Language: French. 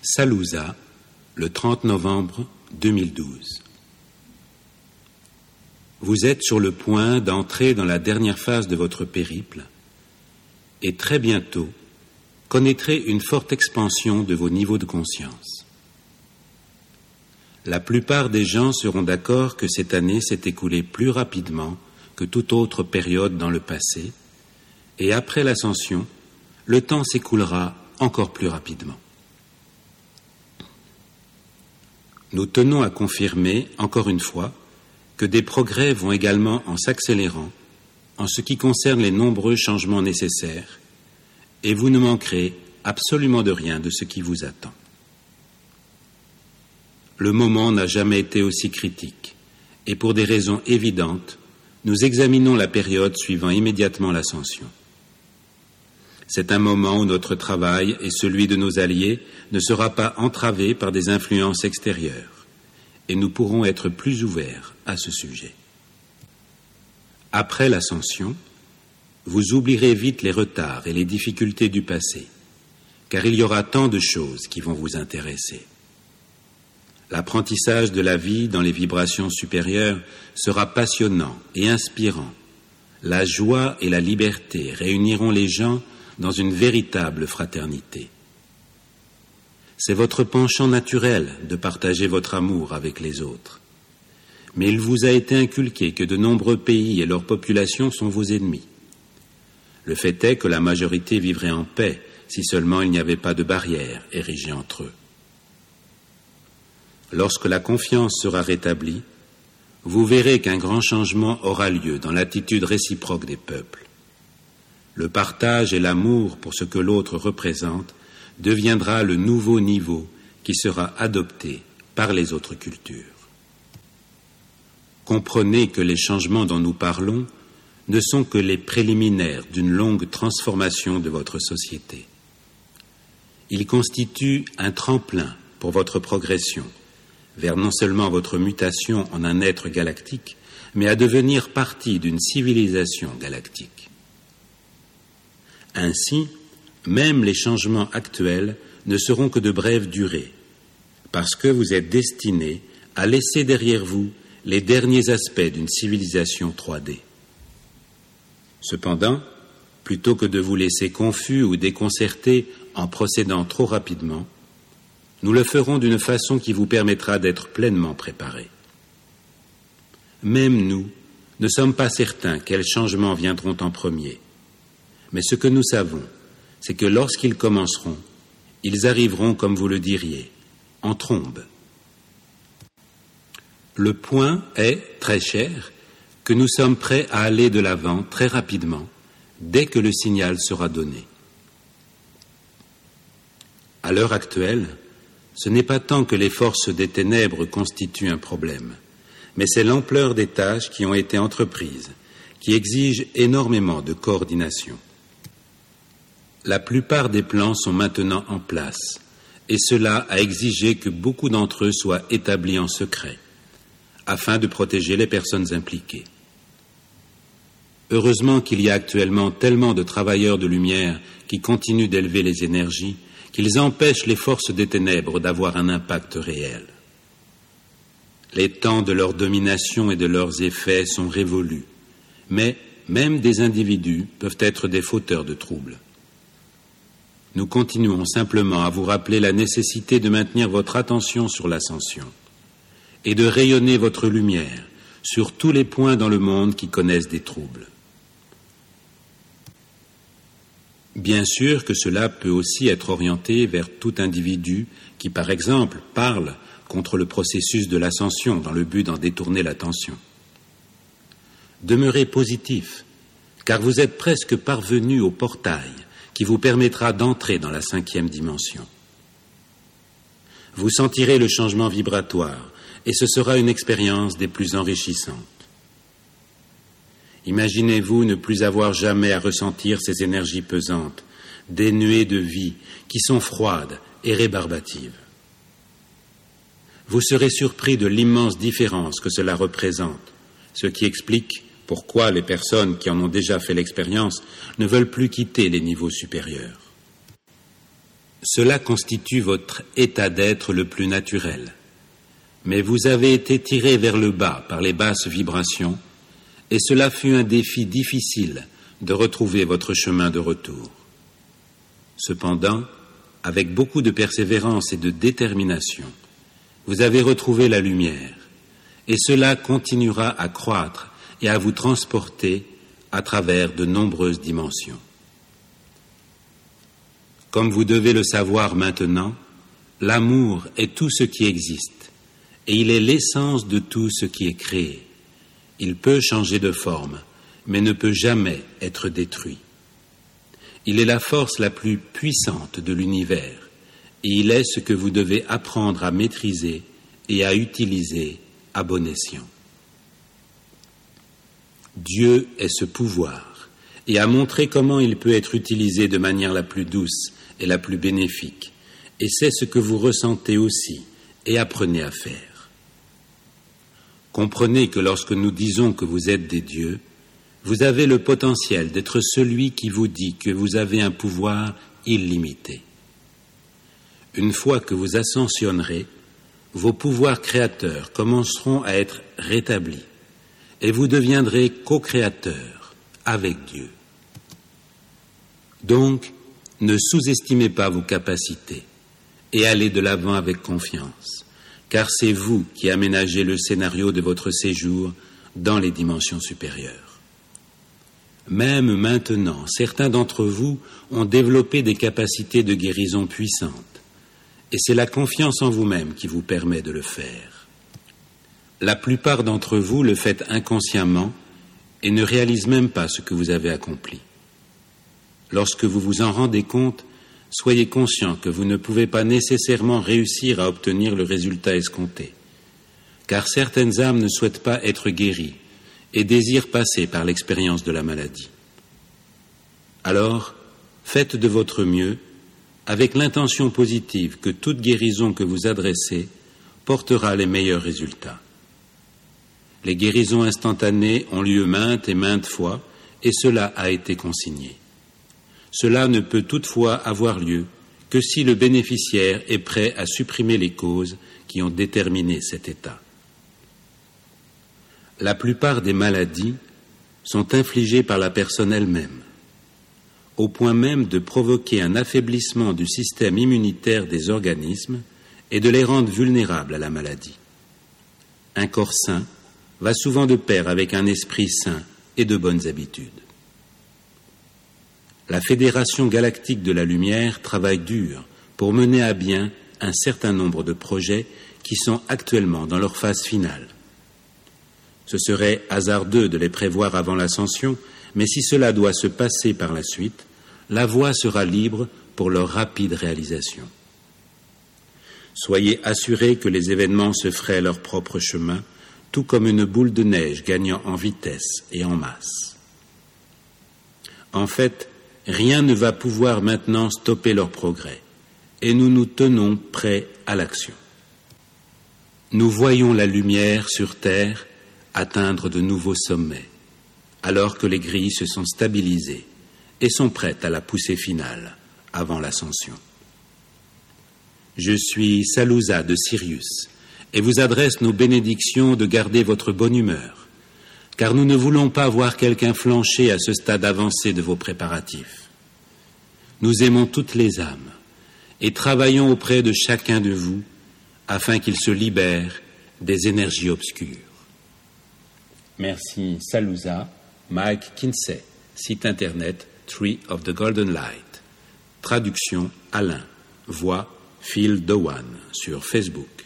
Salouza, le 30 novembre 2012. Vous êtes sur le point d'entrer dans la dernière phase de votre périple et très bientôt connaîtrez une forte expansion de vos niveaux de conscience. La plupart des gens seront d'accord que cette année s'est écoulée plus rapidement que toute autre période dans le passé, et après l'ascension, le temps s'écoulera encore plus rapidement. Nous tenons à confirmer, encore une fois, que des progrès vont également en s'accélérant en ce qui concerne les nombreux changements nécessaires, et vous ne manquerez absolument de rien de ce qui vous attend. Le moment n'a jamais été aussi critique, et pour des raisons évidentes, nous examinons la période suivant immédiatement l'ascension. C'est un moment où notre travail et celui de nos alliés ne sera pas entravé par des influences extérieures, et nous pourrons être plus ouverts à ce sujet. Après l'ascension, vous oublierez vite les retards et les difficultés du passé, car il y aura tant de choses qui vont vous intéresser. L'apprentissage de la vie dans les vibrations supérieures sera passionnant et inspirant. La joie et la liberté réuniront les gens dans une véritable fraternité. C'est votre penchant naturel de partager votre amour avec les autres. Mais il vous a été inculqué que de nombreux pays et leurs populations sont vos ennemis. Le fait est que la majorité vivrait en paix si seulement il n'y avait pas de barrières érigées entre eux. Lorsque la confiance sera rétablie, vous verrez qu'un grand changement aura lieu dans l'attitude réciproque des peuples. Le partage et l'amour pour ce que l'autre représente deviendra le nouveau niveau qui sera adopté par les autres cultures. Comprenez que les changements dont nous parlons ne sont que les préliminaires d'une longue transformation de votre société. Ils constituent un tremplin pour votre progression vers non seulement votre mutation en un être galactique, mais à devenir partie d'une civilisation galactique. Ainsi, même les changements actuels ne seront que de brève durée, parce que vous êtes destinés à laisser derrière vous les derniers aspects d'une civilisation 3D. Cependant, plutôt que de vous laisser confus ou déconcertés en procédant trop rapidement, nous le ferons d'une façon qui vous permettra d'être pleinement préparés. Même nous ne sommes pas certains quels changements viendront en premier, mais ce que nous savons, c'est que lorsqu'ils commenceront, ils arriveront, comme vous le diriez, en trombe. Le point est, très cher, que nous sommes prêts à aller de l'avant très rapidement, dès que le signal sera donné. À l'heure actuelle, ce n'est pas tant que les forces des ténèbres constituent un problème, mais c'est l'ampleur des tâches qui ont été entreprises, qui exigent énormément de coordination. La plupart des plans sont maintenant en place, et cela a exigé que beaucoup d'entre eux soient établis en secret, afin de protéger les personnes impliquées. Heureusement qu'il y a actuellement tellement de travailleurs de lumière qui continuent d'élever les énergies, qu'ils empêchent les forces des ténèbres d'avoir un impact réel. Les temps de leur domination et de leurs effets sont révolus, mais même des individus peuvent être des fauteurs de troubles. Nous continuons simplement à vous rappeler la nécessité de maintenir votre attention sur l'ascension et de rayonner votre lumière sur tous les points dans le monde qui connaissent des troubles. Bien sûr que cela peut aussi être orienté vers tout individu qui, par exemple, parle contre le processus de l'ascension dans le but d'en détourner l'attention. Demeurez positif, car vous êtes presque parvenu au portail qui vous permettra d'entrer dans la 5e dimension. Vous sentirez le changement vibratoire et ce sera une expérience des plus enrichissantes. Imaginez-vous ne plus avoir jamais à ressentir ces énergies pesantes, dénuées de vie, qui sont froides et rébarbatives. Vous serez surpris de l'immense différence que cela représente, ce qui explique pourquoi les personnes qui en ont déjà fait l'expérience ne veulent plus quitter les niveaux supérieurs. Cela constitue votre état d'être le plus naturel. Mais vous avez été tiré vers le bas par les basses vibrations, et cela fut un défi difficile de retrouver votre chemin de retour. Cependant, avec beaucoup de persévérance et de détermination, vous avez retrouvé la lumière, et cela continuera à croître et à vous transporter à travers de nombreuses dimensions. Comme vous devez le savoir maintenant, l'amour est tout ce qui existe, et il est l'essence de tout ce qui est créé. Il peut changer de forme, mais ne peut jamais être détruit. Il est la force la plus puissante de l'univers, et il est ce que vous devez apprendre à maîtriser et à utiliser à bon escient. Dieu est ce pouvoir, et a montré comment il peut être utilisé de manière la plus douce et la plus bénéfique, et c'est ce que vous ressentez aussi, et apprenez à faire. Comprenez que lorsque nous disons que vous êtes des dieux, vous avez le potentiel d'être celui qui vous dit que vous avez un pouvoir illimité. Une fois que vous ascensionnerez, vos pouvoirs créateurs commenceront à être rétablis, et vous deviendrez co-créateurs avec Dieu. Donc, ne sous-estimez pas vos capacités et allez de l'avant avec confiance, car c'est vous qui aménagez le scénario de votre séjour dans les dimensions supérieures. Même maintenant, certains d'entre vous ont développé des capacités de guérison puissantes, et c'est la confiance en vous-même qui vous permet de le faire. La plupart d'entre vous le faites inconsciemment et ne réalisent même pas ce que vous avez accompli. Lorsque vous vous en rendez compte, soyez conscient que vous ne pouvez pas nécessairement réussir à obtenir le résultat escompté, car certaines âmes ne souhaitent pas être guéries et désirent passer par l'expérience de la maladie. Alors, faites de votre mieux, avec l'intention positive que toute guérison que vous adressez portera les meilleurs résultats. Les guérisons instantanées ont lieu maintes et maintes fois, et cela a été consigné. Cela ne peut toutefois avoir lieu que si le bénéficiaire est prêt à supprimer les causes qui ont déterminé cet état. La plupart des maladies sont infligées par la personne elle-même, au point même de provoquer un affaiblissement du système immunitaire des organismes et de les rendre vulnérables à la maladie. Un corps sain va souvent de pair avec un esprit sain et de bonnes habitudes. La Fédération galactique de la lumière travaille dur pour mener à bien un certain nombre de projets qui sont actuellement dans leur phase finale. Ce serait hasardeux de les prévoir avant l'ascension, mais si cela doit se passer par la suite, la voie sera libre pour leur rapide réalisation. Soyez assurés que les événements se feraient leur propre chemin, tout comme une boule de neige gagnant en vitesse et en masse. En fait, rien ne va pouvoir maintenant stopper leur progrès, et nous nous tenons prêts à l'action. Nous voyons la lumière sur Terre atteindre de nouveaux sommets, alors que les grilles se sont stabilisées et sont prêtes à la poussée finale, avant l'ascension. Je suis Salouza de Sirius, et vous adresse nos bénédictions de garder votre bonne humeur, car nous ne voulons pas voir quelqu'un flancher à ce stade avancé de vos préparatifs. Nous aimons toutes les âmes, et travaillons auprès de chacun de vous, afin qu'il se libère des énergies obscures. Merci Salouza, Mike Kinsey, site internet Tree of the Golden Light. Traduction Alain, voix Phil Dewan sur Facebook.